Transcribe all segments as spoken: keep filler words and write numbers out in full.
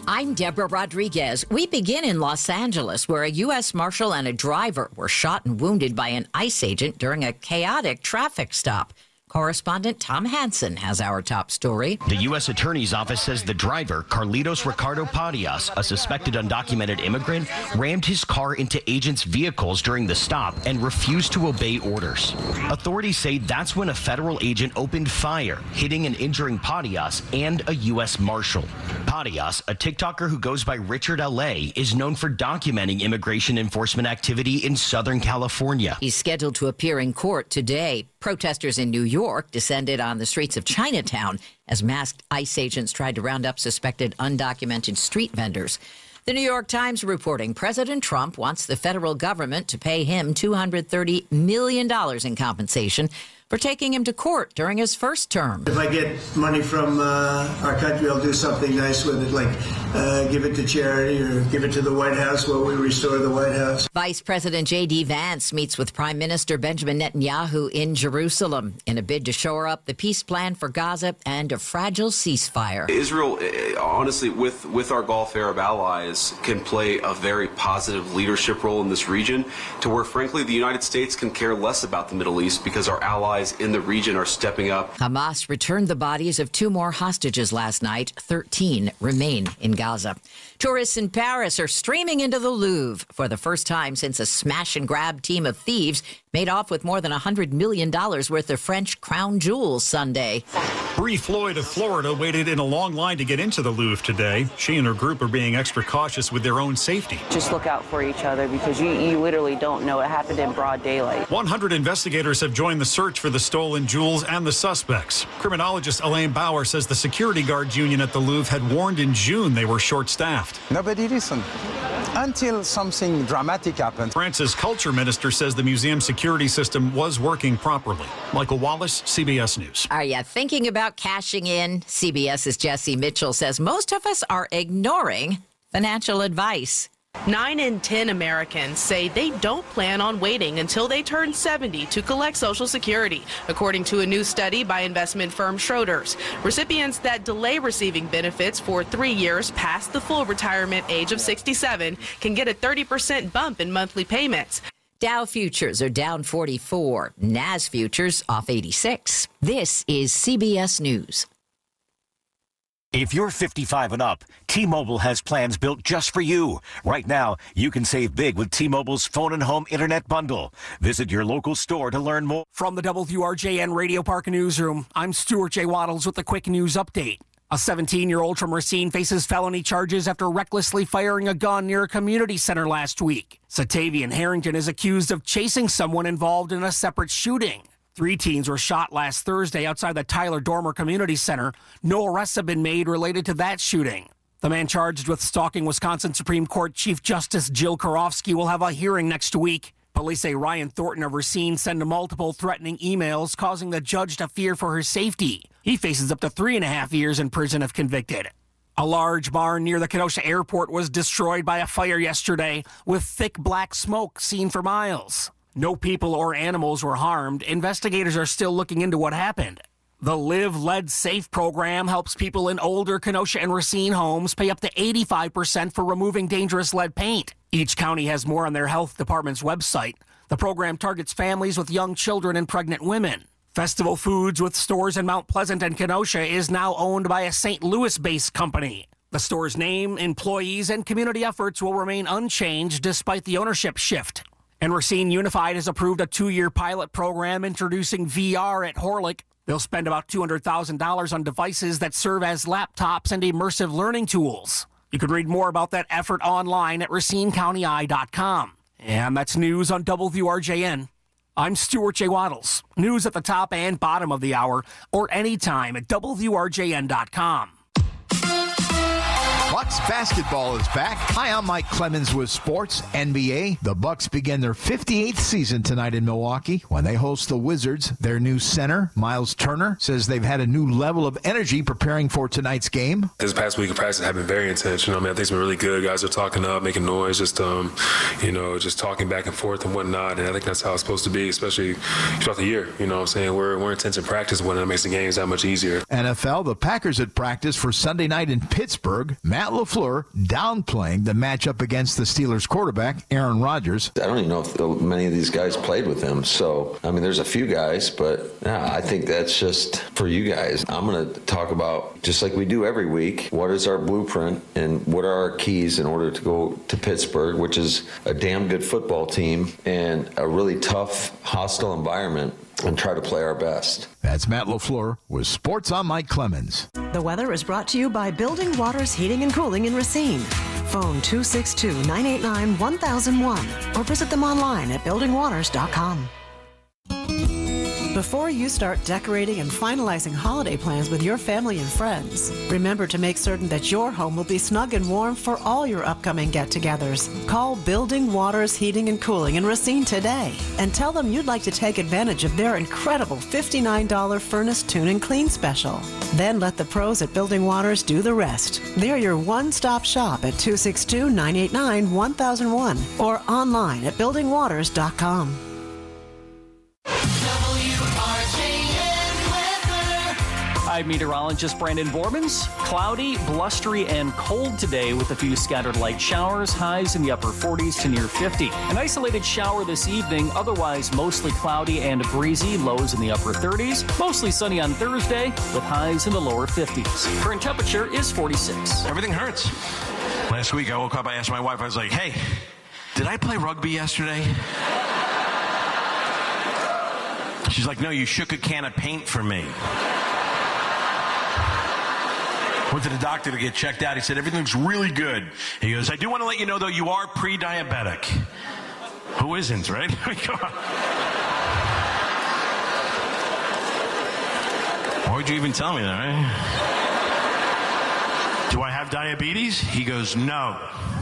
I'm Deborah Rodriguez. We begin in Los Angeles, where a U S Marshal and a driver were shot and wounded by an ICE agent during a chaotic traffic stop. Correspondent Tom Hansen has our top story. The U S Attorney's Office says the driver, Carlitos Ricardo Patias, a suspected undocumented immigrant, rammed his car into agents' vehicles during the stop and refused to obey orders. Authorities say that's when a federal agent opened fire, hitting and injuring Patias and a U S Marshal. Patias, a TikToker who goes by Richard L A, is known for documenting immigration enforcement activity in Southern California. He's scheduled to appear in court today. Protesters in New York descended on the streets of Chinatown as masked ICE agents tried to round up suspected undocumented street vendors. The New York Times reporting President Trump wants the federal government to pay him two hundred thirty million dollars in compensation for taking him to court during his first term. If I get money from uh, our country, I'll do something nice with it, like uh, give it to charity or give it to the White House while we restore the White House. Vice President J D. Vance meets with Prime Minister Benjamin Netanyahu in Jerusalem in a bid to shore up the peace plan for Gaza and a fragile ceasefire. Israel, honestly, with, with our Gulf Arab allies, can play a very positive leadership role in this region to where, frankly, the United States can care less about the Middle East because our allies in the region are stepping up. Hamas returned the bodies of two more hostages last night. thirteen remain in Gaza. Tourists in Paris are streaming into the Louvre for the first time since a smash-and-grab team of thieves made off with more than one hundred million dollars worth of French crown jewels Sunday. Bri Floyd of Florida waited in a long line to get into the Louvre today. She and her group are being extra cautious with their own safety. Just look out for each other because you, you literally don't know. It happened in broad daylight. one hundred investigators have joined the search for the stolen jewels and the suspects. Criminologist Elaine Bauer says the security guards union at the Louvre had warned in June they were short-staffed. Nobody listened until something dramatic happened. France's culture minister says the museum security system was working properly. Michael Wallace, C B S News. Are you thinking about cashing in? CBS's Jesse Mitchell says most of us are ignoring financial advice. Nine in ten Americans say they don't plan on waiting until they turn seventy to collect Social Security, according to a new study by investment firm Schroders. Recipients that delay receiving benefits for three years past the full retirement age of sixty-seven can get a thirty percent bump in monthly payments. Dow futures are down forty-four, N A S futures off eighty-six. This is C B S News. If you're fifty-five and up, T-Mobile has plans built just for you. Right now, you can save big with T-Mobile's phone and home internet bundle. Visit your local store to learn more. From the W R J N Radio Park Newsroom, I'm Stuart J. Waddles with a quick news update. A seventeen-year-old from Racine faces felony charges after recklessly firing a gun near a community center last week. Satavian Harrington is accused of chasing someone involved in a separate shooting. Three teens were shot last Thursday outside the Tyler Dormer Community Center. No arrests have been made related to that shooting. The man charged with stalking Wisconsin Supreme Court Chief Justice Jill Karofsky will have a hearing next week. Police say Ryan Thornton of Racine sent multiple threatening emails, causing the judge to fear for her safety. He faces up to three and a half years in prison if convicted. A large barn near the Kenosha airport was destroyed by a fire yesterday, with thick black smoke seen for miles. No people or animals were harmed. Investigators are still looking into what happened. The Live Lead Safe program helps people in older Kenosha and Racine homes pay up to eighty-five percent for removing dangerous lead paint. Each county has more on their health department's website. The program targets families with young children and pregnant women. Festival Foods, with stores in Mount Pleasant and Kenosha, is now owned by a Saint Louis-based company. The store's name, employees, and community efforts will remain unchanged despite the ownership shift. And Racine Unified has approved a two-year pilot program introducing V R at Horlick. They'll spend about two hundred thousand dollars on devices that serve as laptops and immersive learning tools. You can read more about that effort online at racine county eye dot com. And that's news on W R J N. I'm Stuart J. Waddles. News at the top and bottom of the hour, or anytime at W R J N dot com. Bucks basketball is back. Hi, I'm Mike Clemens with Sports N B A. The Bucks begin their fifty-eighth season tonight in Milwaukee when they host the Wizards. Their new center, Miles Turner, says they've had a new level of energy preparing for tonight's game. This past week of practice have been very intense. You know, I mean, I think it's been really good. Guys are talking up, making noise, just um, you know, just talking back and forth and whatnot. And I think that's how it's supposed to be, especially throughout the year. You know what I'm saying? We're we're intense in practice when it makes the games that much easier. N F L, the Packers at practice for Sunday night in Pittsburgh. Matt LaFleur LaFleur downplaying the matchup against the Steelers quarterback, Aaron Rodgers. I don't even know if many of these guys played with him. So, I mean, there's a few guys, but yeah, I think that's just for you guys. I'm going to talk about, just like we do every week, what is our blueprint and what are our keys in order to go to Pittsburgh, which is a damn good football team and a really tough, hostile environment, and try to play our best. That's Matt LaFleur with Sports. I'm Mike Clemens. The weather is brought to you by Building Waters Heating and Cooling in Racine. Phone two six two, nine eight nine, one thousand one or visit them online at building waters dot com. Before you start decorating and finalizing holiday plans with your family and friends, remember to make certain that your home will be snug and warm for all your upcoming get-togethers. Call Building Waters Heating and Cooling in Racine today and tell them you'd like to take advantage of their incredible fifty-nine dollars Furnace Tune and Clean special. Then let the pros at Building Waters do the rest. They're your one-stop shop at two six two, nine eight nine, one thousand one or online at building waters dot com. I'm meteorologist Brandon Bormans. Cloudy, blustery, and cold today with a few scattered light showers, highs in the upper forties to near fifty. An isolated shower this evening, otherwise mostly cloudy and breezy, lows in the upper thirties. Mostly sunny on Thursday with highs in the lower fifties. Current temperature is forty-six. Everything hurts. Last week I woke up, I asked my wife, I was like, hey, did I play rugby yesterday? She's like, no, you shook a can of paint for me. Went to the doctor to get checked out. He said, everything's really good. He goes, I do want to let you know, though, you are pre-diabetic. Who isn't, right? Come on. Why would you even tell me that, right? Do I have diabetes? He goes, no.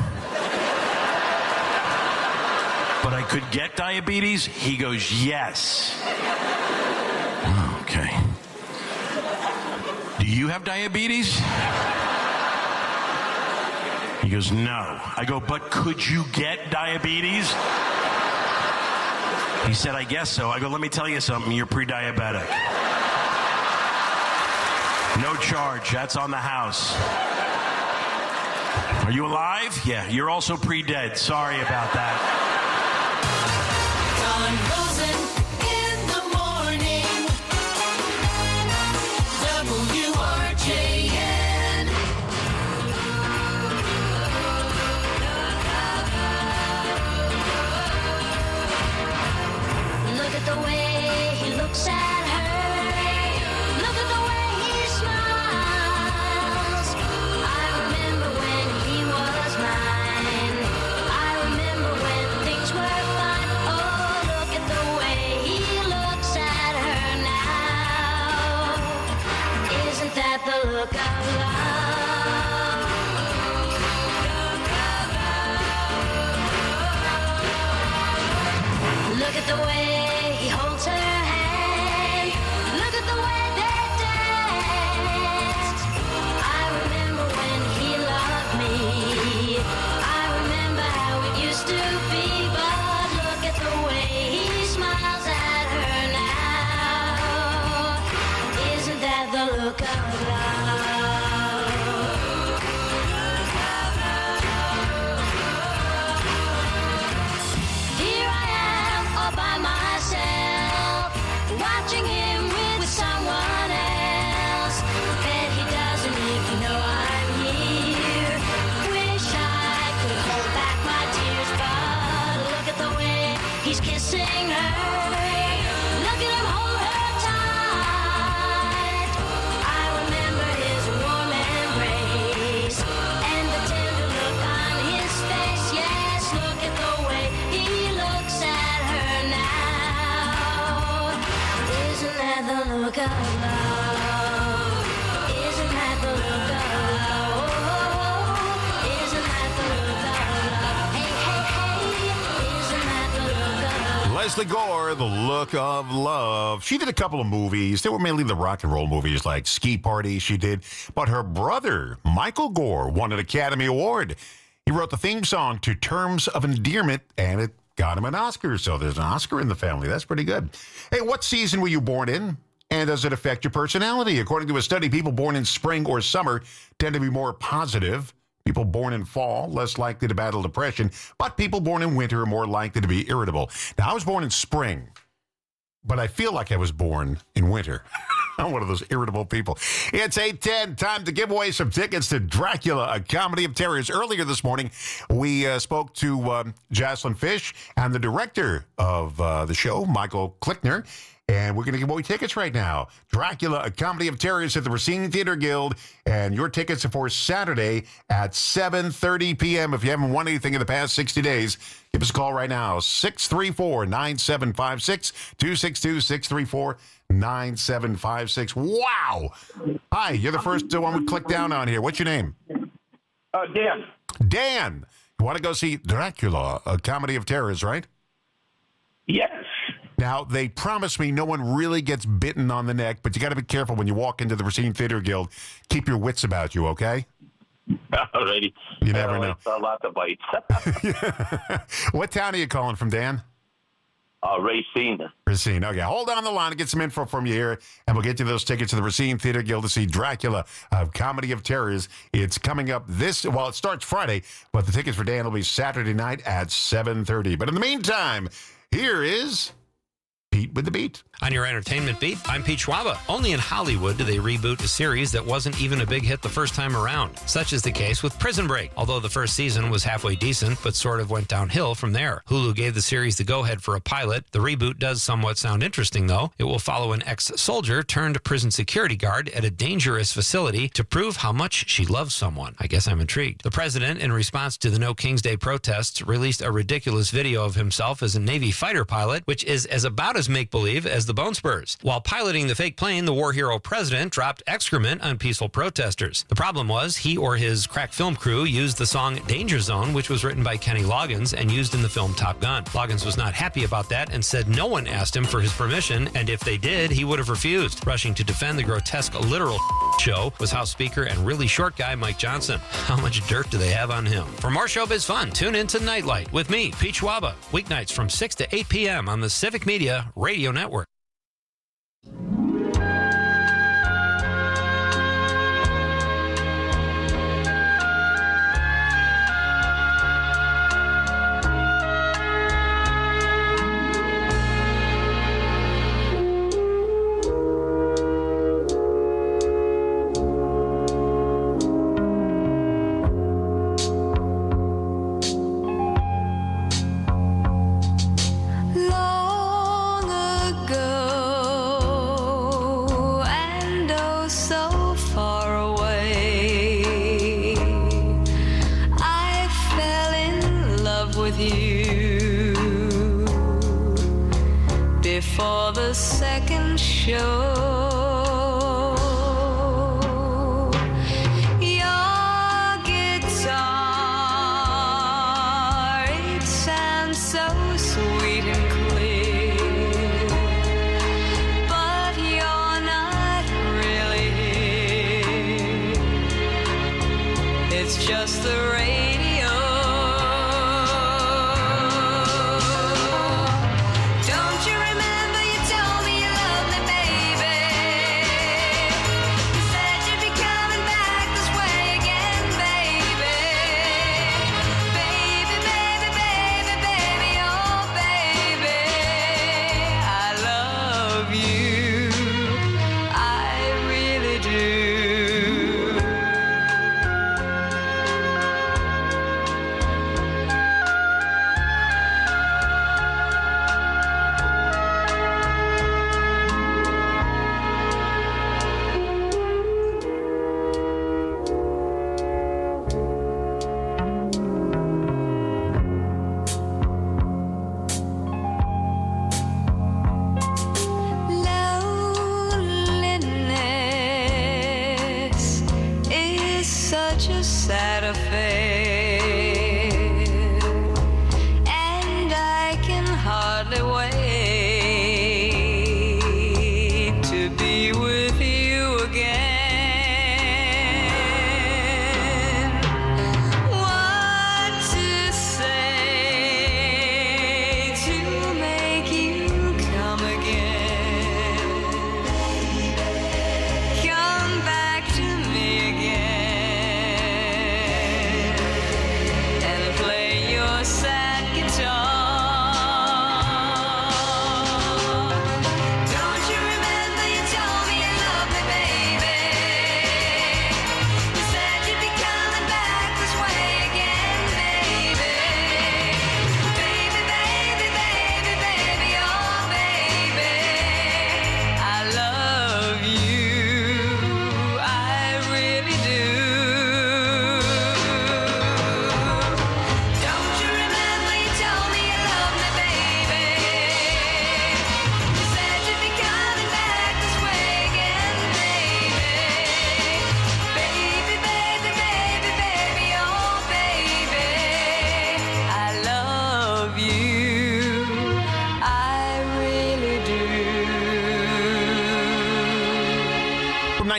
But I could get diabetes? He goes, yes. Okay. Do you have diabetes? He goes, no. I go, but could you get diabetes? He said, I guess so. I go, let me tell you something. You're pre-diabetic. No charge. That's on the house. Are you alive? Yeah, you're also pre-dead. Sorry about that. Don Rosen in the morning. W R J N. Look at the way he looks at her. Look at the way he smiles. I remember when he was mine. I remember when things were fine. Oh, look at the way he looks at her now. Isn't that the look of love? Look at the way he holds her hand. Look at the way they dance. I remember when he loved me. I remember how it used to be. But look at the way he smiles at her now. Isn't that the look of love? Here I am all by myself, watching him with someone else. Bet he doesn't even know I'm here. Wish I could hold back my tears, but look at the way he's kissing her. Look at him hold her tight. I remember his warm embrace and the tender look on his face. Yes, look at the way he looks at her now. Isn't that the look of love? Isn't that the look of love? Isn't that the look of love? Hey, hey, hey, isn't that the look of love? Leslie Gore, The Look of Love. She did a couple of movies. They were mainly the rock and roll movies like Ski Party she did. But her brother, Michael Gore, won an Academy Award. He wrote the theme song to Terms of Endearment, and it got him an Oscar. So there's an Oscar in the family. That's pretty good. Hey, what season were you born in? And does it affect your personality? According to a study, people born in spring or summer tend to be more positive, People born in fall, less likely to battle depression, but people born in winter are more likely to be irritable. Now, I was born in spring, but I feel like I was born in winter. I'm one of those irritable people. It's eight ten, time to give away some tickets to Dracula, A Comedy of Terrors. Earlier this morning, we uh, spoke to um, Jocelyn Fish and the director of uh, the show, Michael Klickner, and we're going to give away tickets right now. Dracula, A Comedy of Terrors at the Racine Theater Guild, and your tickets are for Saturday at seven thirty p.m. If you haven't won anything in the past sixty days, give us a call right now, six three four, nine seven five six, two six two, six three four, nine seven five six. Wow. Hi, you're the first one we clicked down on here. What's your name? Uh, Dan. Dan. You want to go see Dracula, A Comedy of Terrors, right? Yes. Now, they promise me no one really gets bitten on the neck, but you got to be careful when you walk into the Racine Theater Guild. Keep your wits about you, okay? Alrighty. You never know. A lot of bites. What town are you calling from, Dan? Uh, Racine. Racine. Okay, hold on the line and get some info from you here, and we'll get you those tickets to the Racine Theater Guild to see Dracula, A Comedy of Terrors. It's coming up this, well, it starts Friday, but the tickets for Dan will be Saturday night at seven thirty. But in the meantime, here is Pete with the Beat. On your entertainment beat, I'm Pete Schwaba. Only in Hollywood do they reboot a series that wasn't even a big hit the first time around. Such is the case with Prison Break. Although the first season was halfway decent, but sort of went downhill from there. Hulu gave the series the go-ahead for a pilot. The reboot does somewhat sound interesting, though. It will follow an ex-soldier turned prison security guard at a dangerous facility to prove how much she loves someone. I guess I'm intrigued. The president, in response to the No King's Day protests, released a ridiculous video of himself as a Navy fighter pilot, which is as about as make-believe as the Bone Spurs. While piloting the fake plane, the war hero president dropped excrement on peaceful protesters. The problem was he or his crack film crew used the song Danger Zone, which was written by Kenny Loggins and used in the film Top Gun. Loggins was not happy about that and said no one asked him for his permission, and if they did, he would have refused. Rushing to defend the grotesque literal show was House Speaker and really short guy Mike Johnson. How much dirt do they have on him? For more showbiz fun, tune in to Nightlight with me, Pete Schwaba, weeknights from six to eight p.m. on the Civic Media Radio Network. For the second show, your guitar, it sounds so sweet and clear, but you're not really here. It's just the radio.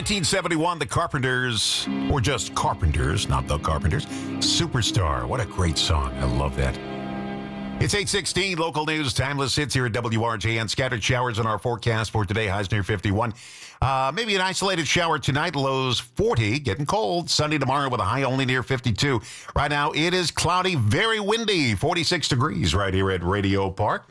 nineteen seventy-one, the Carpenters, or just Carpenters, not the Carpenters, Superstar. What a great song. I love that. It's eight sixteen, local news, timeless hits here at W R J N. Scattered showers in our forecast for today, highs near fifty-one. Uh, maybe an isolated shower tonight, lows forty, getting cold. Sunday tomorrow with a high only near fifty-two. Right now, it is cloudy, very windy, forty-six degrees right here at Radio Park.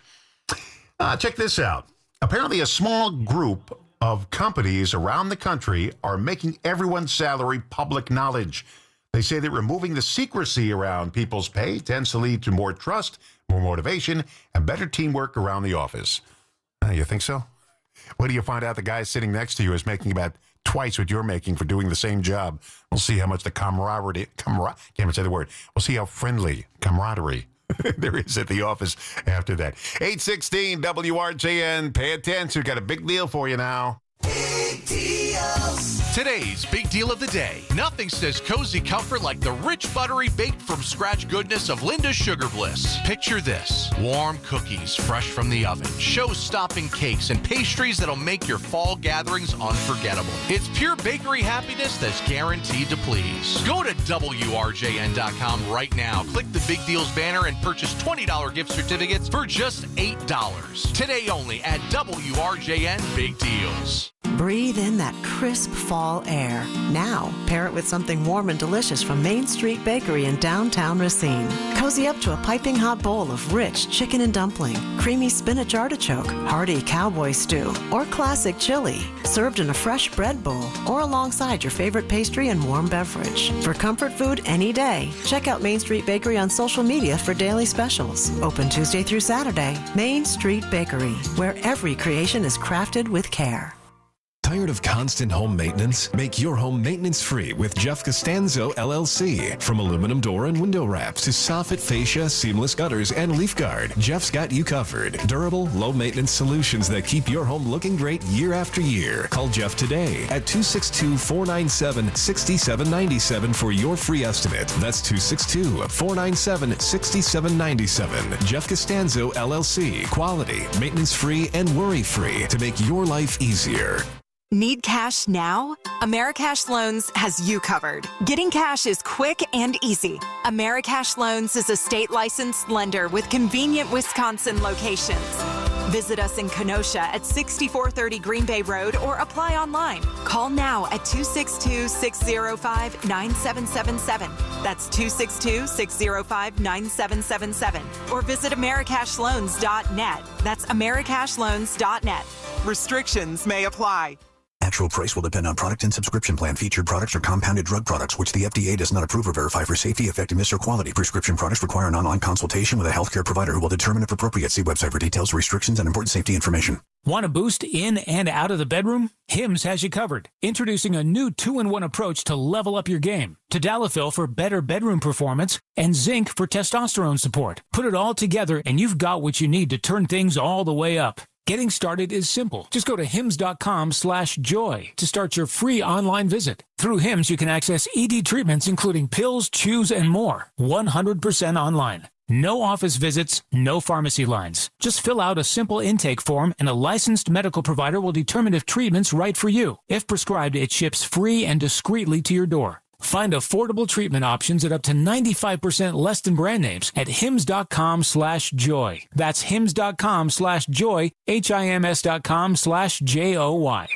Uh, check this out. Apparently, a small group of companies around the country are making everyone's salary public knowledge. They say that removing the secrecy around people's pay tends to lead to more trust, more motivation, and better teamwork around the office. Uh, you think so? When do you find out the guy sitting next to you is making about twice what you're making for doing the same job? We'll see how much the camaraderie, camar- can't even say the word. We'll see how friendly camaraderie there is at the office after that. eight sixteen W R J N. Pay attention. We've got a big deal for you now. Big deals. Today's big deal of the day. Nothing says cozy comfort like the rich, buttery, baked from scratch goodness of Linda's Sugar Bliss. Picture this. Warm cookies fresh from the oven. Show-stopping cakes and pastries that'll make your fall gatherings unforgettable. It's pure bakery happiness that's guaranteed to please. Go to W R J N dot com right now. Click the Big Deals banner and purchase twenty dollars gift certificates for just eight dollars. Today only at W R J N Big Deals. Breathe in that crisp fall air. Now, pair it with something warm and delicious from Main Street Bakery in downtown Racine. Cozy up to a piping hot bowl of rich chicken and dumpling, creamy spinach artichoke, hearty cowboy stew, or classic chili, served in a fresh bread bowl or alongside your favorite pastry and warm beverage. For comfort food any day, check out Main Street Bakery on social media for daily specials. Open Tuesday through Saturday. Main Street Bakery, where every creation is crafted with care. Tired of constant home maintenance? Make your home maintenance-free with Jeff Costanzo, L L C. From aluminum door and window wraps to soffit fascia, seamless gutters, and leaf guard, Jeff's got you covered. Durable, low-maintenance solutions that keep your home looking great year after year. Call Jeff today at two six two, four nine seven, six seven nine seven for your free estimate. That's two six two, four nine seven, six seven nine seven. Jeff Costanzo, L L C. Quality, maintenance-free, and worry-free to make your life easier. Need cash now? Americash Loans has you covered. Getting cash is quick and easy. Americash Loans is a state-licensed lender with convenient Wisconsin locations. Visit us in Kenosha at sixty-four thirty Green Bay Road or apply online. Call now at two six two, six zero five, nine seven seven seven. That's two six two, six zero five, nine seven seven seven. Or visit Americash Loans dot net. That's Americash Loans dot net. Restrictions may apply. Actual price will depend on product and subscription plan. Featured products are compounded drug products, which the F D A does not approve or verify for safety, effectiveness, or quality. Prescription products require an online consultation with a healthcare provider who will determine if appropriate. See website for details, restrictions, and important safety information. Want a boost in and out of the bedroom? Hims has you covered. Introducing a new two-in-one approach to level up your game. Tadalafil for better bedroom performance and zinc for testosterone support. Put it all together and you've got what you need to turn things all the way up. Getting started is simple. Just go to hims.com slash joy to start your free online visit. Through Hims, you can access E D treatments, including pills, chews, and more. one hundred percent online. No office visits, no pharmacy lines. Just fill out a simple intake form and a licensed medical provider will determine if treatment's right for you. If prescribed, it ships free and discreetly to your door. Find affordable treatment options at up to ninety-five percent less than brand names at hims.com slash joy. That's hims.com slash joy, H-I-M-S dot com slash J O Y.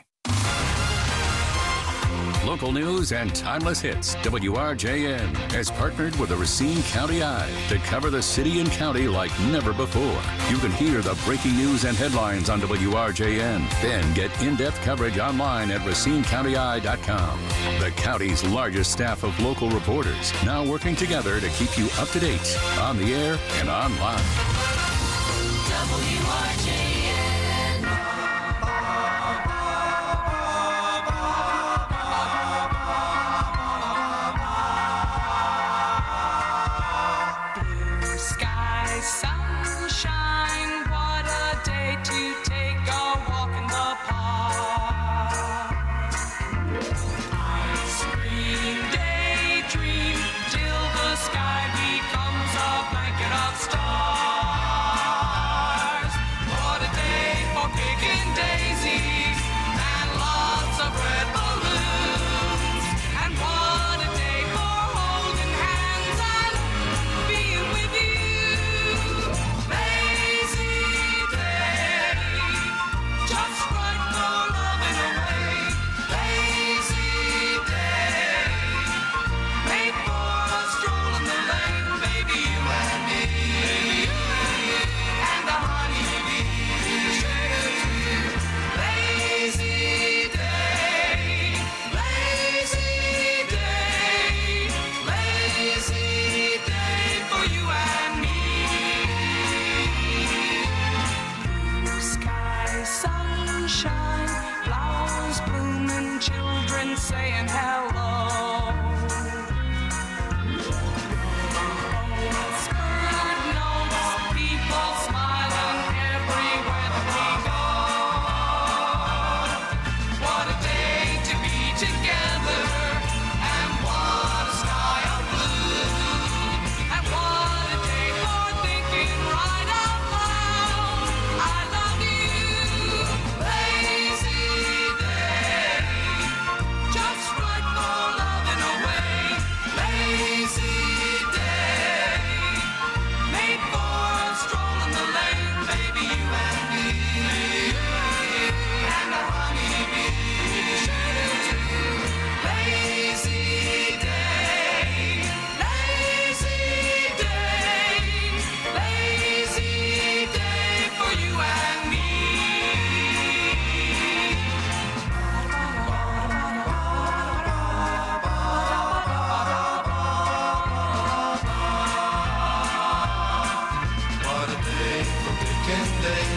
Local news and timeless hits. W R J N has partnered with the Racine County Eye to cover the city and county like never before. You can hear the breaking news and headlines on W R J N. Then get in-depth coverage online at racine county eye dot com. The county's largest staff of local reporters now working together to keep you up to date on the air and online. W R J N. Sunshine, what a day to take a walk in the park. Ice cream, daydream, till the sky becomes a blanket of stars. What a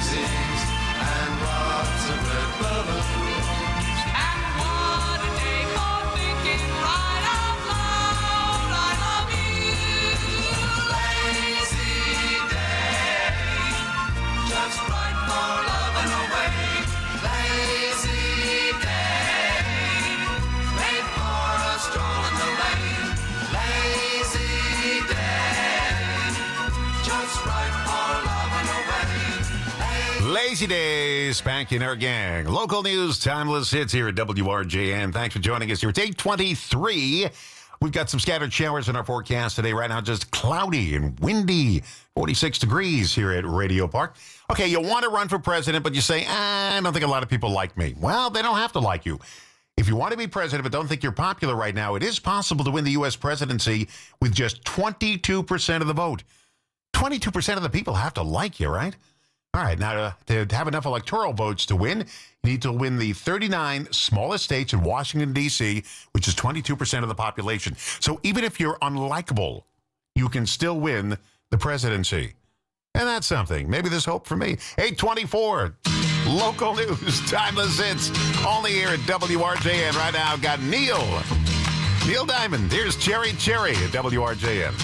daisies and lots of red balloons. And what a day for thinking right out loud, I love you. Lazy day, just right for loving away. Lazy day, made for a stroll in the rain. Lazy day, just right for loving away. Lazy Days, Spanky and our gang. Local news, timeless hits here at W R J N. Thanks for joining us here. It's eight twenty-three. We've got some scattered showers in our forecast today. Right now, just cloudy and windy. forty-six degrees here at Radio Park. Okay, you want to run for president, but you say, ah, I don't think a lot of people like me. Well, they don't have to like you. If you want to be president but don't think you're popular right now, it is possible to win the U S presidency with just twenty-two percent of the vote. twenty-two percent of the people have to like you, right? All right, now to, to have enough electoral votes to win, you need to win the thirty-nine smallest states in Washington, D C, which is twenty-two percent of the population. So even if you're unlikable, you can still win the presidency. And that's something. Maybe there's hope for me. eight twenty-four, local news, timeless hits, only here at W R J N. Right now, got Neil. Neil Diamond. Here's Cherry Cherry at W R J N.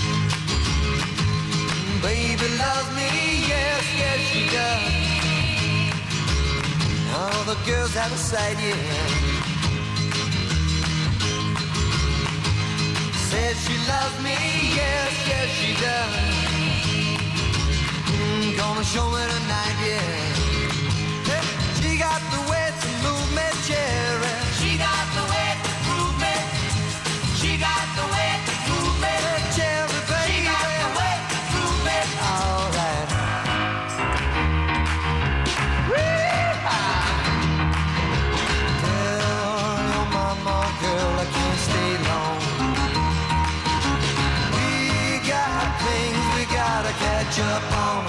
Baby loves me, yes, yes she does. All the girls have a side, yeah. Says she loves me, yes, yes she does. Mm, gonna show me tonight, yeah. Hey, she got the way to move me, Jerry. She got the way to prove me. She got the way to prove me, Jerry, baby. She got the way to prove me. All right. Tell your mama, girl, I can't stay long. We got things we gotta catch up on.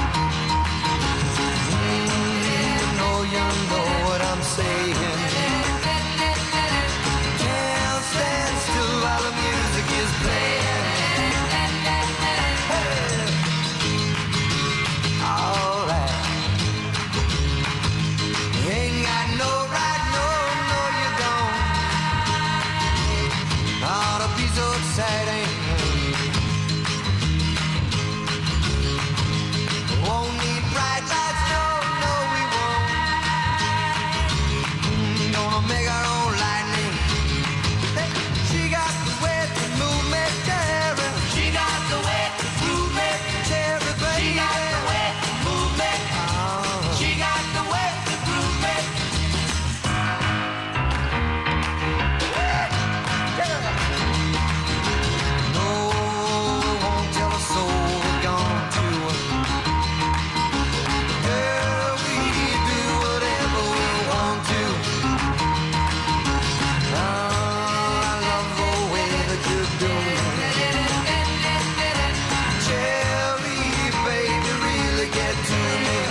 Mm, you know, you know what I'm saying. Can't stand still while the music is playing. Hey. All right. You ain't got no right, no, no, you don't. Ought to be so exciting. Won't need bright lights, no, no, we won't. Mm, gonna make our own lightning. Hey, she got the way to move me, Jerry. She got the way to prove me, Jerry, baby. She got the way to move me. Oh. She got the way to prove me. No, won't tell a soul we're gone to. Girl, we do whatever we want to. Oh, I love the way that you do me. Cherry, baby, really get to me.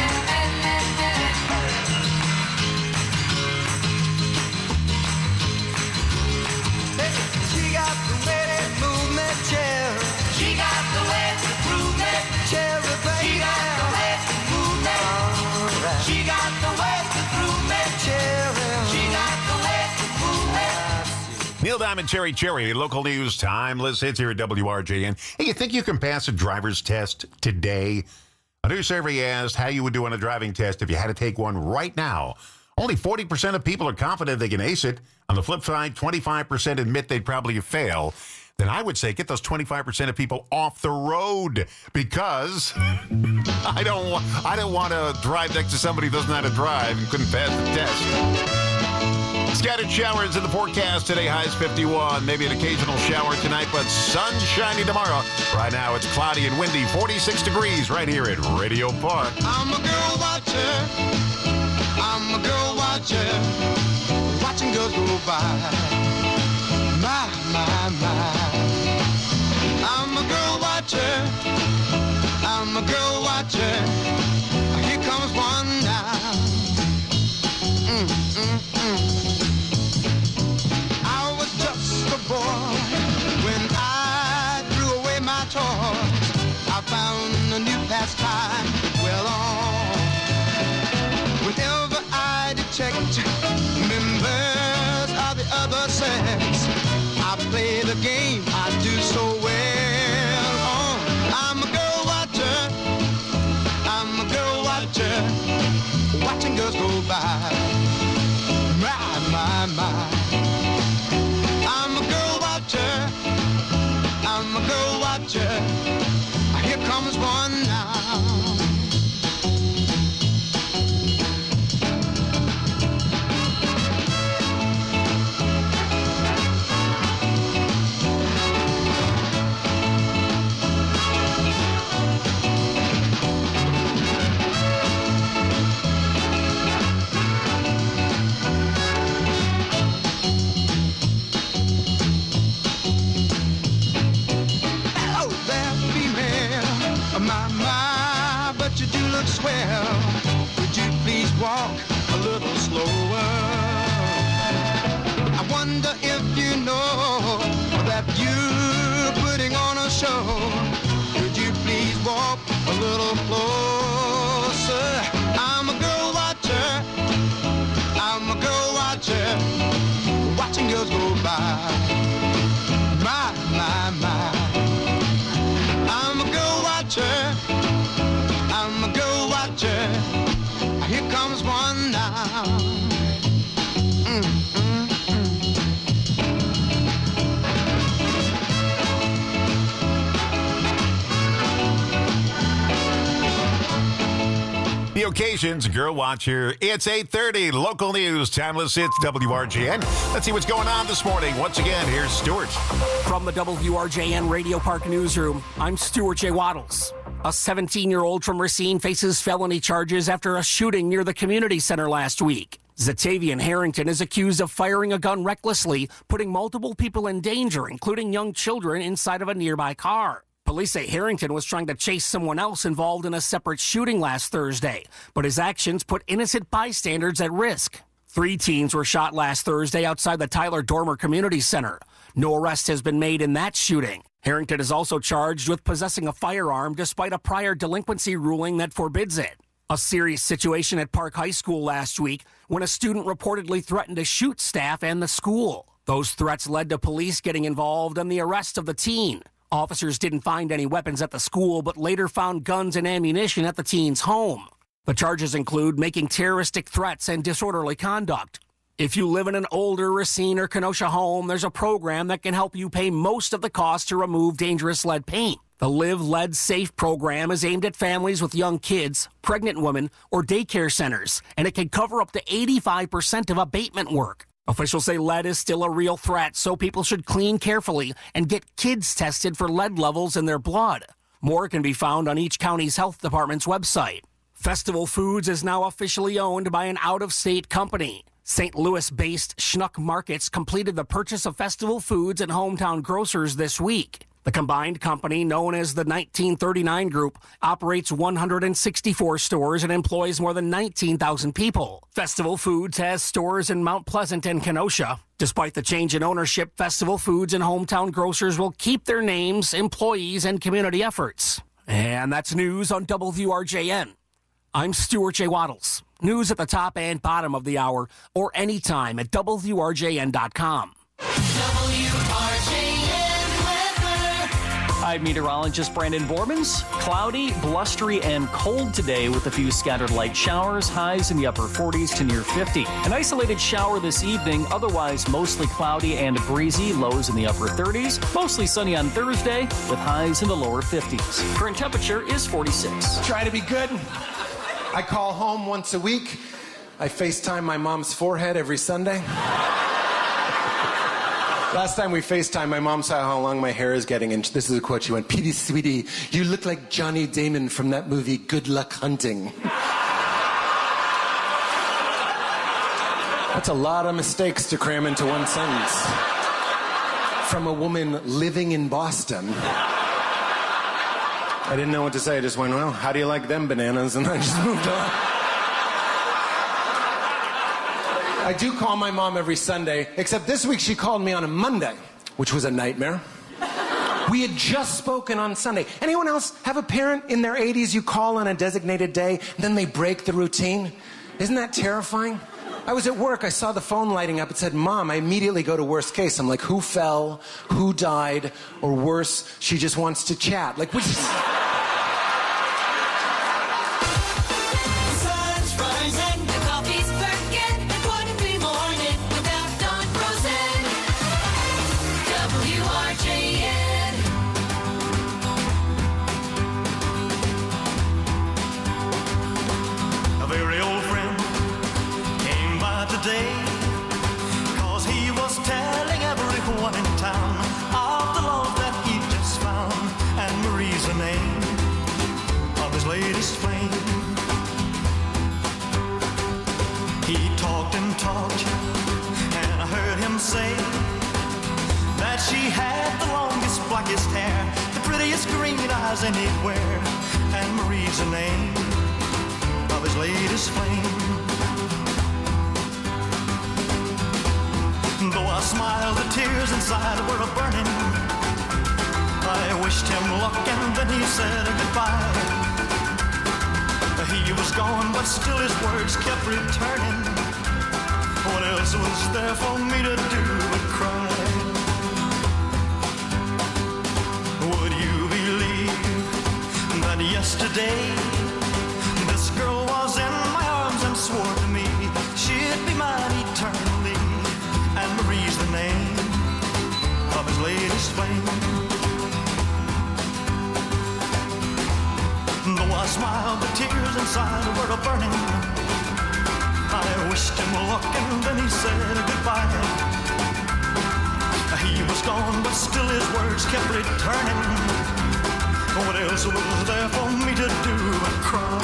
Hey, she got the way to move me, Cherry. She got the way to prove me, Cherry, baby. She got the way to move me. All right. She got the way to prove me, Cherry. She got the way to prove me. Neil Diamond, Cherry Cherry, local news, timeless hits here at W R J N. Hey, you think you can pass a driver's test today? A new survey asked how you would do on a driving test if you had to take one right now. Only forty percent of people are confident they can ace it. On the flip side, twenty-five percent admit they'd probably fail. Then I would say get those twenty-five percent of people off the road, because I don't wa- I don't want to drive next to somebody who doesn't know how to drive and couldn't pass the test. Scattered showers in the forecast today, highs fifty-one. Maybe an occasional shower tonight, but sunshiny tomorrow. Right now it's cloudy and windy, forty-six degrees right here at Radio Park. I'm a girl watcher. I'm a girl watcher. Watching girls go by. My, my, my. I'm a girl watcher. I'm a girl watcher. Here comes one now. Mm, mm, mm. I was just a boy when I threw away my toys. I found a new pastime well on. a girl watcher. Here comes one now. Swell, would you please walk a little slower? I wonder if you know that you're putting on a show. Would you please walk a little closer? I'm a girl watcher. I'm a girl watcher. Watching girls go by. My, my, my. I'm a girl watcher. I'm a girl watcher. Here comes one now. Mm, mm, The occasion's Girl Watcher. It's eight thirty. Local news. Timeless hits W R J N. Let's see what's going on this morning. Once again, here's Stuart. From the W R J N Radio Park newsroom, I'm Stuart J. Waddles. A seventeen-year-old from Racine faces felony charges after a shooting near the community center last week. Zatavian Harrington is accused of firing a gun recklessly, putting multiple people in danger, including young children, inside of a nearby car. Police say Harrington was trying to chase someone else involved in a separate shooting last Thursday, but his actions put innocent bystanders at risk. Three teens were shot last Thursday outside the Tyler Dormer Community Center. No arrest has been made in that shooting. Harrington is also charged with possessing a firearm despite a prior delinquency ruling that forbids it. A serious situation at Park High School last week when a student reportedly threatened to shoot staff and the school. Those threats led to police getting involved and the arrest of the teen. Officers didn't find any weapons at the school, but later found guns and ammunition at the teen's home. The charges include making terroristic threats and disorderly conduct. If you live in an older Racine or Kenosha home, there's a program that can help you pay most of the cost to remove dangerous lead paint. The Live Lead Safe program is aimed at families with young kids, pregnant women, or daycare centers, and it can cover up to eighty-five percent of abatement work. Officials say lead is still a real threat, so people should clean carefully and get kids tested for lead levels in their blood. More can be found on each county's health department's website. Festival Foods is now officially owned by an out-of-state company. Saint Louis-based Schnuck Markets completed the purchase of Festival Foods and Hometown Grocers this week. The combined company, known as the nineteen thirty-nine Group, operates one hundred sixty-four stores and employs more than nineteen thousand people. Festival Foods has stores in Mount Pleasant and Kenosha. Despite the change in ownership, Festival Foods and Hometown Grocers will keep their names, employees, and community efforts. And that's news on W R J N. I'm Stuart J. Waddles. News at the top and bottom of the hour, or anytime at W R J N dot com. W R J N weather. I'm meteorologist Brandon Bormans. Cloudy, blustery, and cold today with a few scattered light showers, highs in the upper forties to near fifty. An isolated shower this evening, otherwise mostly cloudy and breezy, lows in the upper thirties. Mostly sunny on Thursday with highs in the lower fifties. Current temperature is forty-six. Try to be good. I call home once a week. I FaceTime my mom's forehead every Sunday. Last time we FaceTime, my mom saw how long my hair is getting, and this is a quote. She went, "Petey, sweetie, you look like Johnny Damon from that movie, Good Luck Hunting." That's a lot of mistakes to cram into one sentence. From a woman living in Boston. I didn't know what to say. I just went, "Well, how do you like them bananas?" And I just moved on. I do call my mom every Sunday, except this week she called me on a Monday, which was a nightmare. We had just spoken on Sunday. Anyone else have a parent in their eighties you call on a designated day, and then they break the routine? Isn't that terrifying? I was at work, I saw the phone lighting up, it said, "Mom." I immediately go to worst case. I'm like, who fell, who died, or worse, she just wants to chat. Like, which is... latest flame. He talked and talked, and I heard him say that she had the longest, blackest hair, the prettiest green eyes anywhere, and Marie's the name of his latest flame. Though I smiled, the tears inside were a burning. I wished him luck and then he said goodbye. He was gone, but still his words kept returning. What else was there for me to do but cry? Would you believe that yesterday this girl was in my arms and swore to me she'd be mine eternally? And Marie's the name of his latest flame. Though I smiled, the tears inside were a burning. I wished him luck and then he said goodbye. He was gone, but still his words kept returning. What else was there for me to do but cry?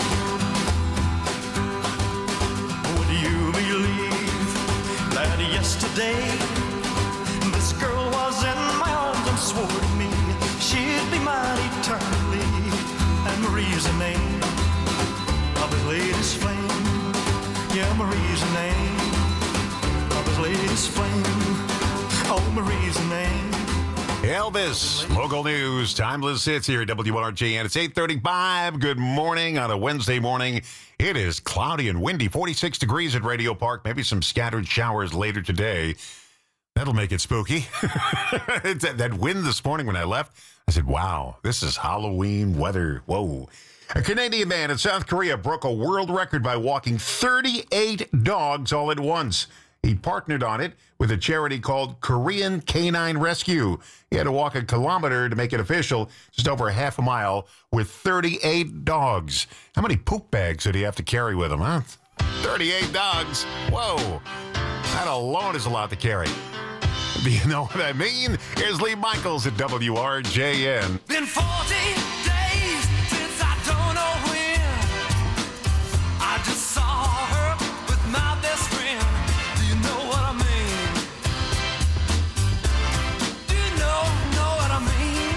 Would you believe that yesterday this girl was in my arms and swore to me she'd be mine eternally? And Marie's the name of his latest flame. Yeah, Marie's the name of his latest flame. Oh, Marie's the name. Elvis, local news, timeless hits here at W R J N. It's eight thirty-five. Good morning on a Wednesday morning. It is cloudy and windy, forty-six degrees at Radio Park. Maybe some scattered showers later today. That'll make it spooky. that, that wind this morning when I left, I said, wow, this is Halloween weather. Whoa. A Canadian man in South Korea broke a world record by walking thirty-eight dogs all at once. He partnered on it with a charity called Korean Canine Rescue. He had to walk a kilometer to make it official, just over a half a mile, with thirty-eight dogs. How many poop bags did he have to carry with him, huh? thirty-eight dogs. Whoa. That alone is a lot to carry. Do you know what I mean? Here's Lee Michaels at W R J N. Been forty days since I don't know when I just saw her with my best friend. Do you know what I mean? Do you know, know what I mean?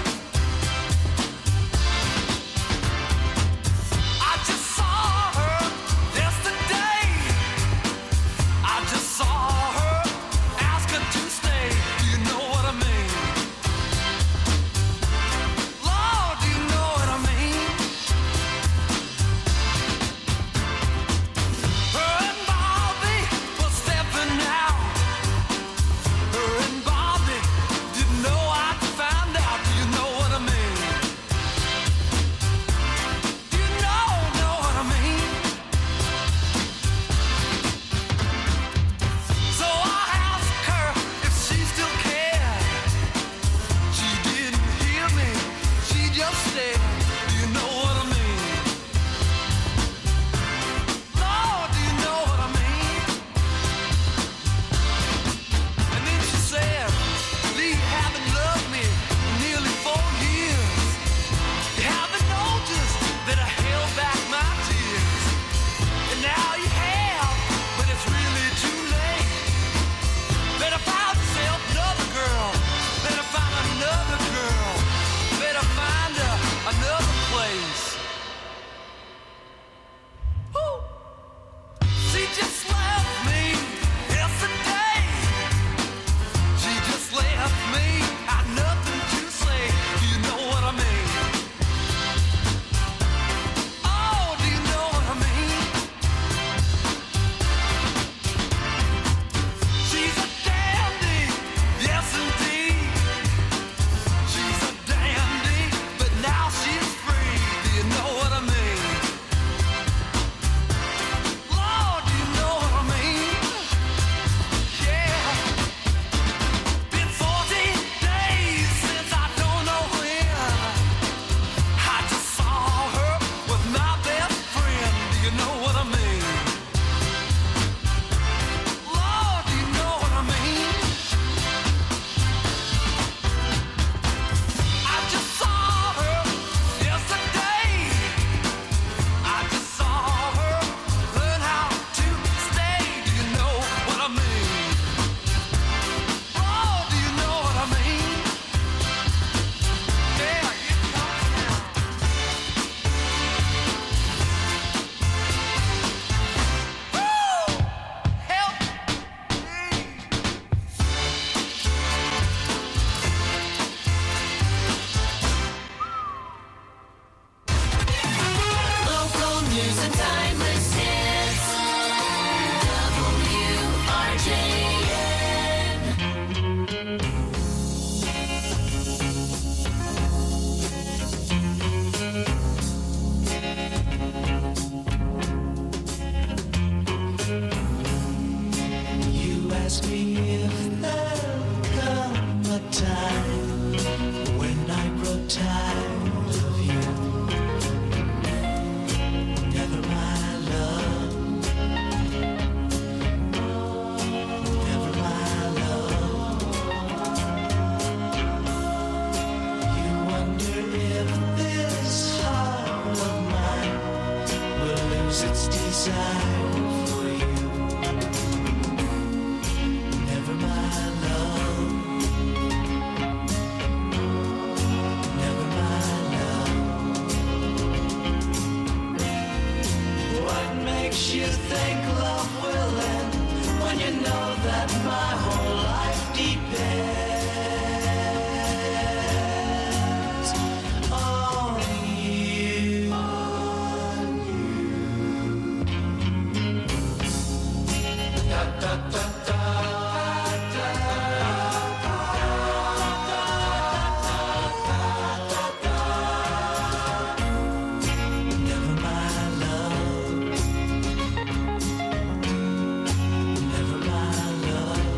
I just saw her yesterday. I just saw her, ask her to stay. Do you know what I mean? Lord, do you desire for you. Never my love. Never my love. What makes you think love will end when you know that my whole life depends on you? Da, da, da, da, da, Never my love. Never my love.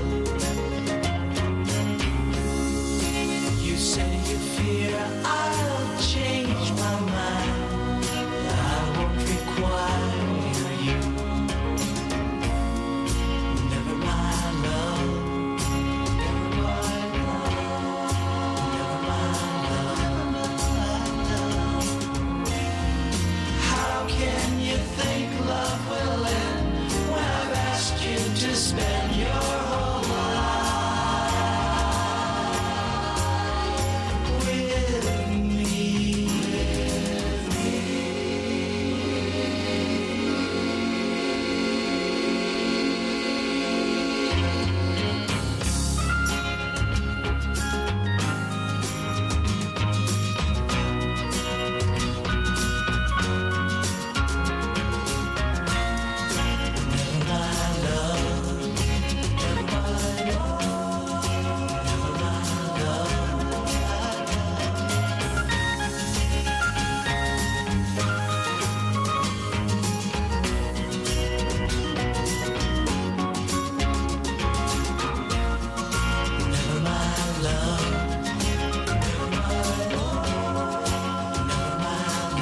You say you fear I'll change my mind. I won't require you. Never my love. Never my love. Never my love. How can you think love will end when I've asked you to spend your whole life with me? Never my love. Never my love. Never my love. Never my love. Never my love. Never my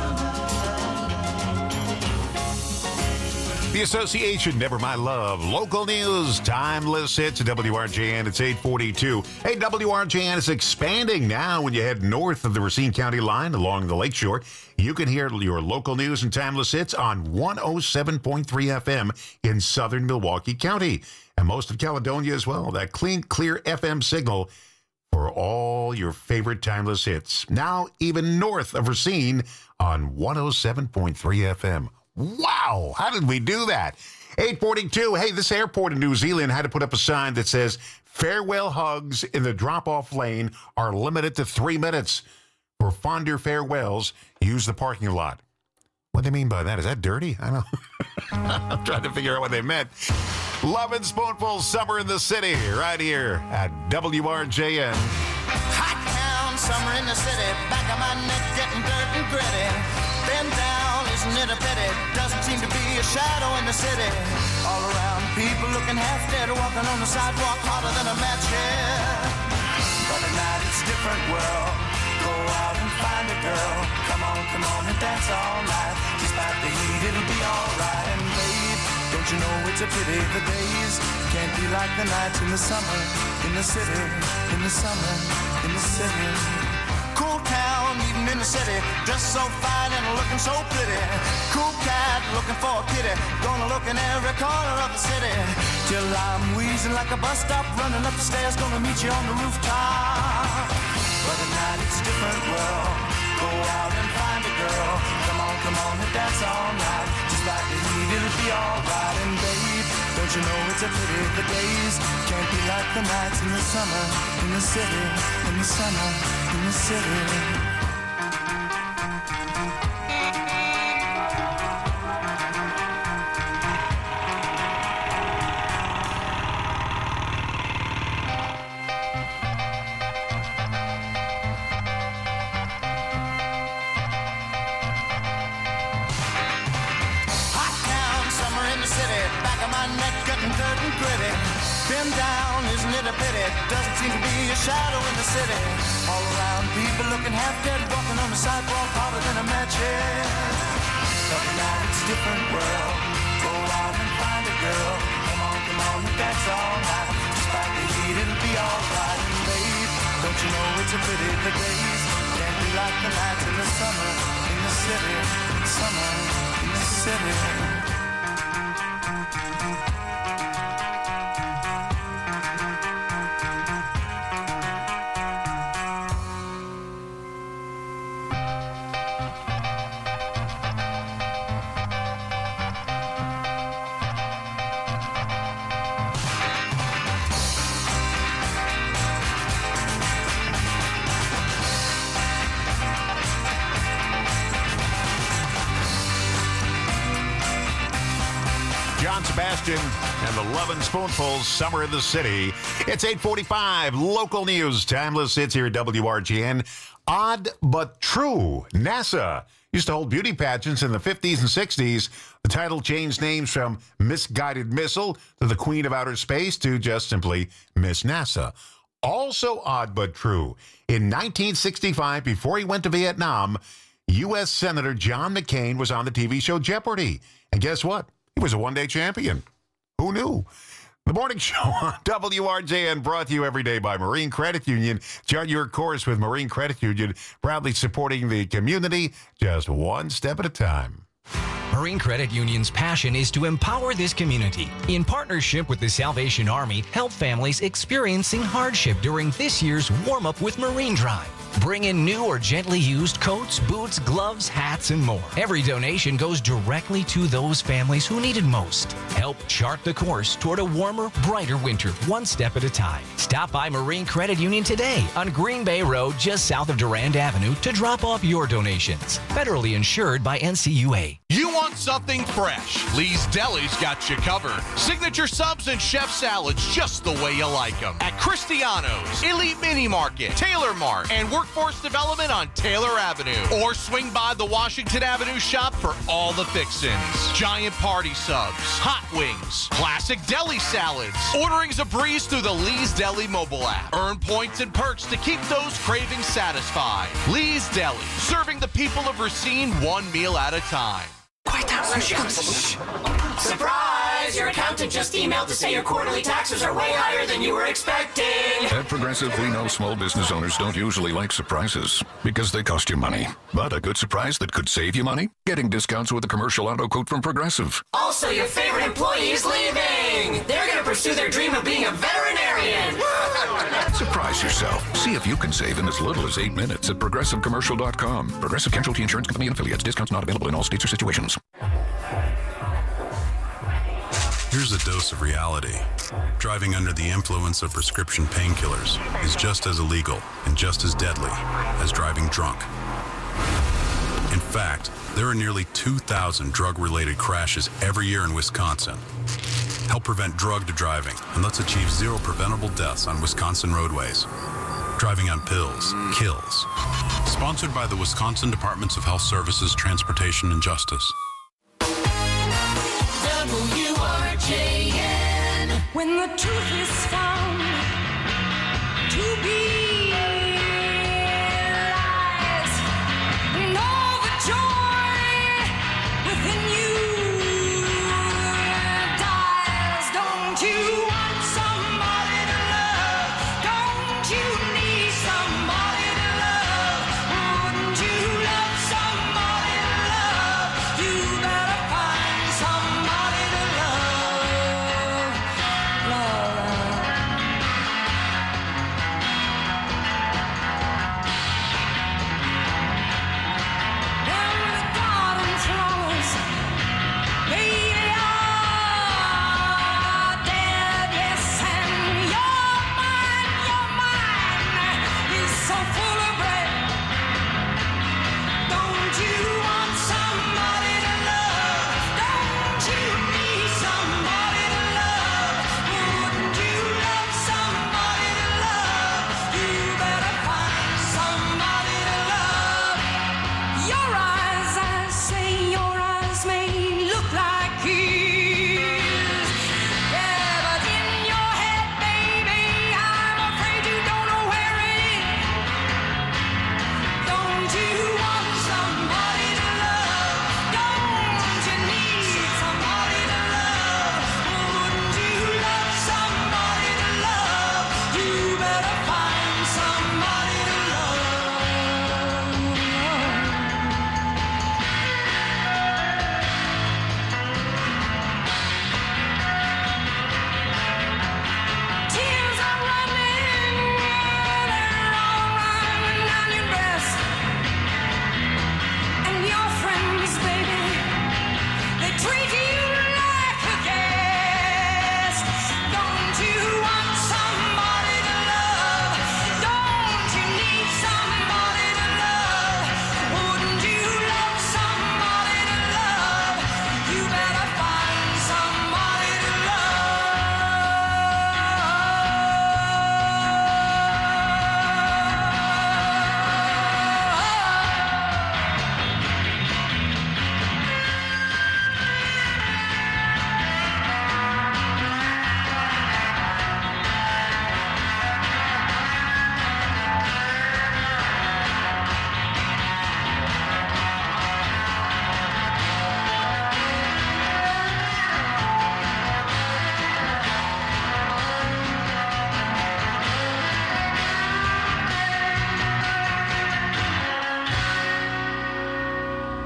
love. The Association, Never My Love. Local news, timeless hits at W R J N. It's eight forty-two. Hey, W R J N is expanding now. When you head north of the Racine County line along the lakeshore, you can hear your local news and timeless hits on one oh seven point three F M in southern Milwaukee County. And most of Caledonia as well. That clean, clear F M signal for all your favorite timeless hits. Now, even north of Racine on one oh seven point three F M. Wow, how did we do that? eight forty-two, hey, this airport in New Zealand had to put up a sign that says, farewell hugs in the drop-off lane are limited to three minutes. For fonder farewells, use the parking lot. What do they mean by that? Is that dirty? I don't know. I'm trying to figure out what they meant. Love and Spoonful, Summer in the City, right here at W R J N. Hot town, summer in the city, back of my neck getting dirt and gritty. Been down, isn't it a pity? Doesn't seem to be a shadow in the city. All around, people looking half dead, walking on the sidewalk harder than a match head. But at night it's a different world. Go out and find a girl. Come on, come on and dance all night. Despite the heat, it'll be alright. And babe, don't you know it's a pity the days can't be like the nights in the summer, in the city, in the summer, in the city. Cool town, even in the city, dressed so fine and looking so pretty. Cool cat, looking for a kitty, gonna look in every corner of the city. Till I'm wheezing like a bus stop, running up the stairs, gonna meet you on the rooftop. But at night it's a different world. Go out and find a girl. Come on, come on and dance all night. Just like the heat, it'll be alright. And babe, don't you know it's a pity the days can't be like the nights in the summer, in the city, in the summer, in the city. Been down, isn't it a pity? Doesn't seem to be a shadow in the city. All around, people looking half dead, walking on the sidewalk harder than a match head. But now it's a different world. Go out and find a girl. Come on, come on, and dance all night. Despite the heat, it'll be alright. And babe, don't you know it's a pity the days can't be like the nights in the summer, in the city, summer, in the city. Sebastian and the Lovin' Spoonfuls, Summer in the City. It's eight forty-five, local news. Timeless hits here at W R G N. Odd but true. NASA used to hold beauty pageants in the fifties and sixties. The title changed names from Misguided Missile to the Queen of Outer Space to just simply Miss NASA. Also odd but true. In nineteen sixty-five, before he went to Vietnam, U S Senator John McCain was on the T V show Jeopardy! And guess what? He was a one-day champion. Who knew? The morning show on W R J N, brought to you every day by Marine Credit Union. Chart your course with Marine Credit Union, proudly supporting the community just one step at a time. Marine Credit Union's passion is to empower this community. In partnership with the Salvation Army, help families experiencing hardship during this year's Warm Up with Marine Drive. Bring in new or gently used coats, boots, gloves, hats, and more. Every donation goes directly to those families who need it most. Help chart the course toward a warmer, brighter winter, one step at a time. Stop by Marine Credit Union today on Green Bay Road, just south of Durand Avenue, to drop off your donations. Federally insured by N C U A. You want something fresh? Lee's Deli's got you covered. Signature subs and chef salads just the way you like them. At Cristiano's, Elite Mini Market, Taylor Mart, and Workforce Development on Taylor Avenue. Or swing by the Washington Avenue shop for all the fixins. Giant party subs, hot wings, classic deli salads. Ordering's a breeze through the Lee's Deli mobile app. Earn points and perks to keep those cravings satisfied. Lee's Deli, serving the people of Racine one meal at a time. Quiet down, where she comes. Surprise! Your accountant just emailed to say your quarterly taxes are way higher than you were expecting. At Progressive, we know small business owners don't usually like surprises because they cost you money. But a good surprise that could save you money? Getting discounts with a commercial auto quote from Progressive. Also, your favorite employee is leaving. They're going to pursue their dream of being a veterinarian. Surprise yourself. See if you can save in as little as eight minutes at progressive commercial dot com. Progressive Casualty Insurance Company and affiliates. Discounts not available in all states or situations. Here's a dose of reality. Driving under the influence of prescription painkillers is just as illegal and just as deadly as driving drunk. In fact, there are nearly two thousand drug-related crashes every year in Wisconsin. Help prevent drug driving, and let's achieve zero preventable deaths on Wisconsin roadways. Driving on pills kills. Sponsored by the Wisconsin Departments of Health Services, Transportation, and Justice. W R J N. When the truth is found to be lies, and all the joy within you dies. Don't you want somebody to love? Don't you need somebody to love? Wouldn't you love somebody to love? You better find somebody to love. Love.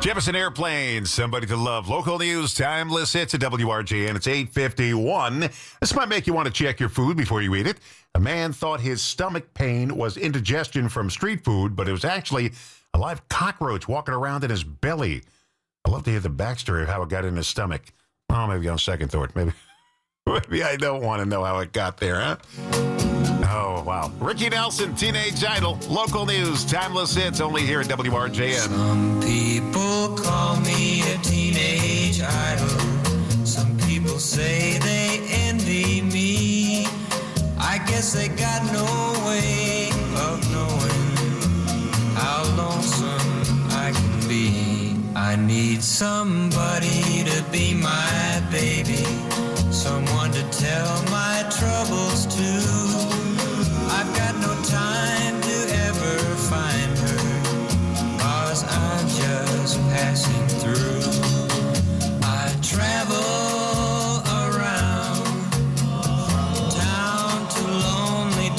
Jefferson Airplanes, Somebody to Love. Local news, timeless hits at W R J N. It's eight fifty-one. This might make you want to check your food before you eat it. A man thought his stomach pain was indigestion from street food, but it was actually a live cockroach walking around in his belly. I'd love to hear the backstory of how it got in his stomach. Oh, maybe on second thought. Maybe, maybe I don't want to know how it got there, huh? Oh, wow. Ricky Nelson, Teenage Idol. Local news, timeless hits, only here at W R J N. Some people call me a teenage idol. Some people say they envy me. I guess they got no way of knowing how lonesome I can be. I need somebody to be my baby, someone to tell my troubles to. I've got no time to ever find her, 'cause I'm just passing through. I travel around town to lonely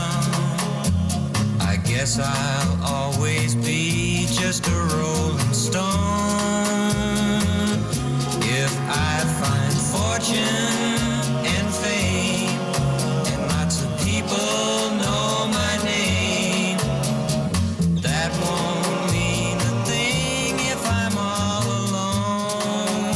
town. I guess I'll always be just a rolling stone. If I find fortune and fame and lots of people know my name, that won't mean a thing if I'm all alone.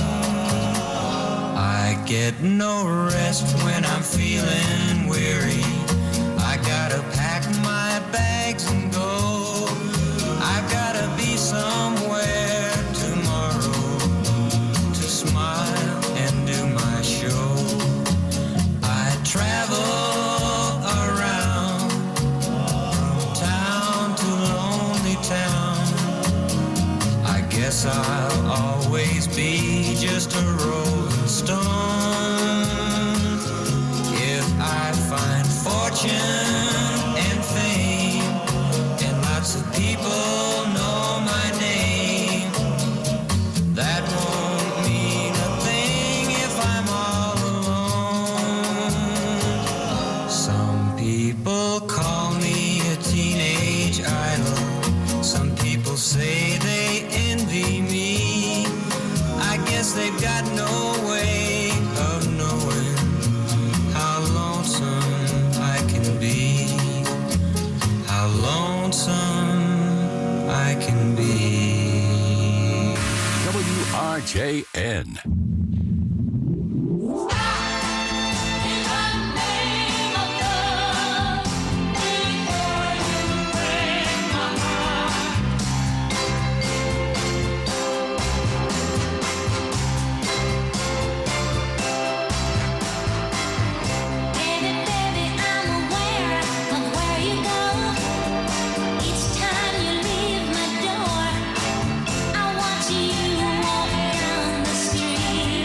I get no rest when I'm feeling weary. I gotta pack my bags and go. I've gotta be somewhere tomorrow to smile and do my show. I travel around from town to lonely town. I guess I'll always be just a rolling stone. If I find fortune and fame and lots of people know my name, that won't mean a thing if I'm all alone. Some people call me a teenage idol. Some people say they envy me. I guess they've got no way of knowing how lonesome I can be. How lonesome I can be. W R J N. Each time you leave my door, I watch you walk down the street.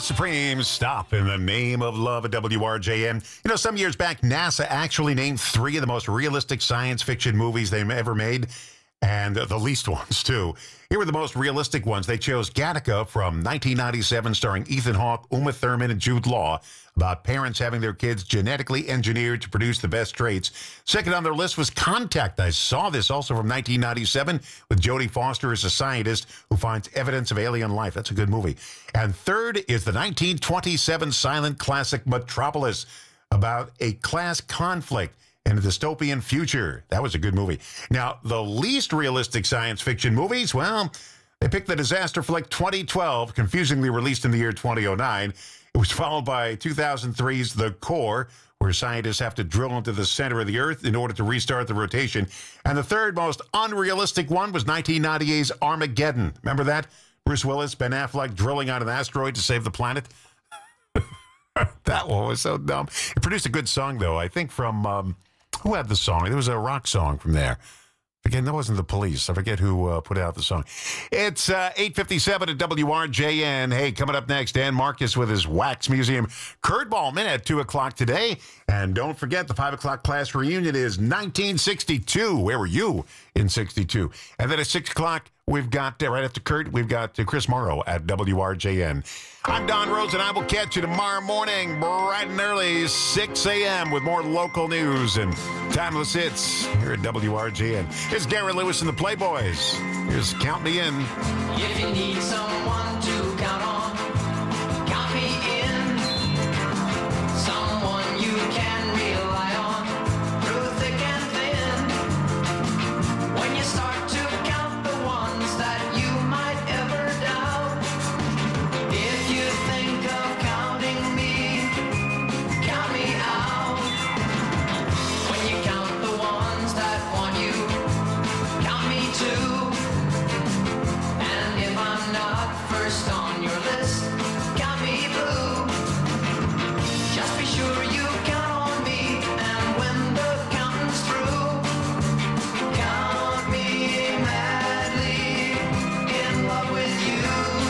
Supreme, Stop in the Name of Love at W R J M. You know, some years back, NASA actually named three of the most realistic science fiction movies they've ever made, and the least ones, too. Here were the most realistic ones. They chose Gattaca from nineteen ninety-seven, starring Ethan Hawke, Uma Thurman, and Jude Law, about parents having their kids genetically engineered to produce the best traits. Second on their list was Contact. I saw this also from nineteen ninety-seven with Jodie Foster as a scientist who finds evidence of alien life. That's a good movie. And third is the nineteen twenty-seven silent classic Metropolis, about a class conflict in a dystopian future. That was a good movie. Now, the least realistic science fiction movies, well, they picked the disaster flick twenty twelve, confusingly released in the year twenty oh nine. It was followed by two thousand three's The Core, where scientists have to drill into the center of the Earth in order to restart the rotation. And the third most unrealistic one was nineteen ninety-eight's Armageddon. Remember that? Bruce Willis, Ben Affleck drilling on an asteroid to save the planet. That one was so dumb. It produced a good song, though, I think from... Um, Who had the song? There was a rock song from there. Again, that wasn't the Police. I forget who uh, put out the song. It's uh, eight fifty-seven at W R J N. Hey, coming up next, Dan Marcus with his Wax Museum Curveball Minute at two o'clock today. And don't forget, the five o'clock class reunion is nineteen sixty-two. Where were you in sixty-two? And then at six o'clock, we've got, uh, right after Kurt, we've got uh, Chris Morrow at W R J N. I'm Don Rose, and I will catch you tomorrow morning, bright and early, six a.m. with more local news and timeless hits here at W R J N. Here's Garrett Lewis and the Playboys. Here's Count Me In. If you need someone to count on, count me in. Someone you can rely on through thick and thin. When you start to count the ones that you might ever doubt, if you think of counting me, count me out. When you count the ones that want you, count me too. And if I'm not first on your list, count me blue. Just be sure you count on me, and when the counting's through, count me madly in love with you.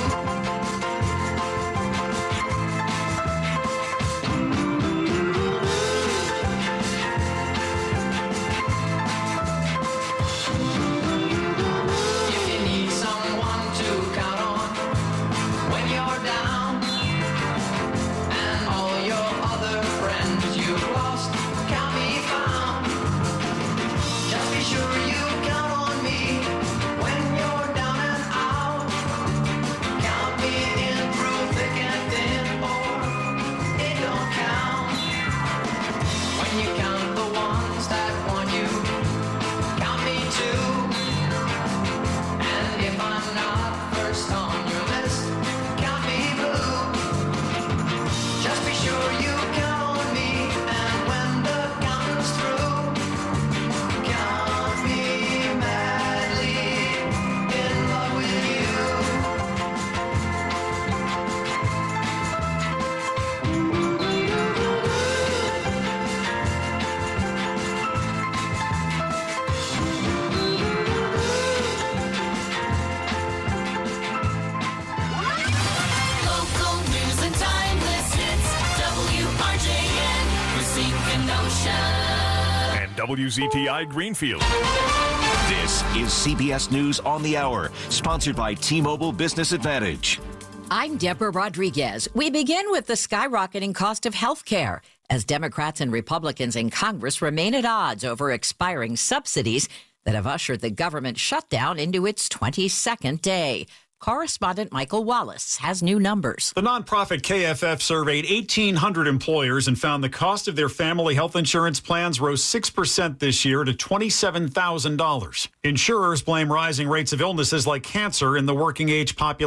If you need someone to count on when you're down, and all your other friends you've lost can't be found, just be sure you count on me when you're down and out. Count me in through thick and thin, or it don't count. When you count the ones that want you, count me too. And if I'm not first on your list, count me blue. Just be sure you count on me, and when the counting's through, count me madly in love with you. Local news and timeless hits. W R J N, Racine Kenosha. And W Z T I Greenfield. This is C B S News on the Hour, sponsored by T-Mobile Business Advantage. I'm Deborah Rodriguez. We begin with the skyrocketing cost of health care as Democrats and Republicans in Congress remain at odds over expiring subsidies that have ushered the government shutdown into its twenty-second day. Correspondent Michael Wallace has new numbers. The nonprofit K F F surveyed eighteen hundred employers and found the cost of their family health insurance plans rose six percent this year to twenty-seven thousand dollars. Insurers blame rising rates of illnesses like cancer in the working age population.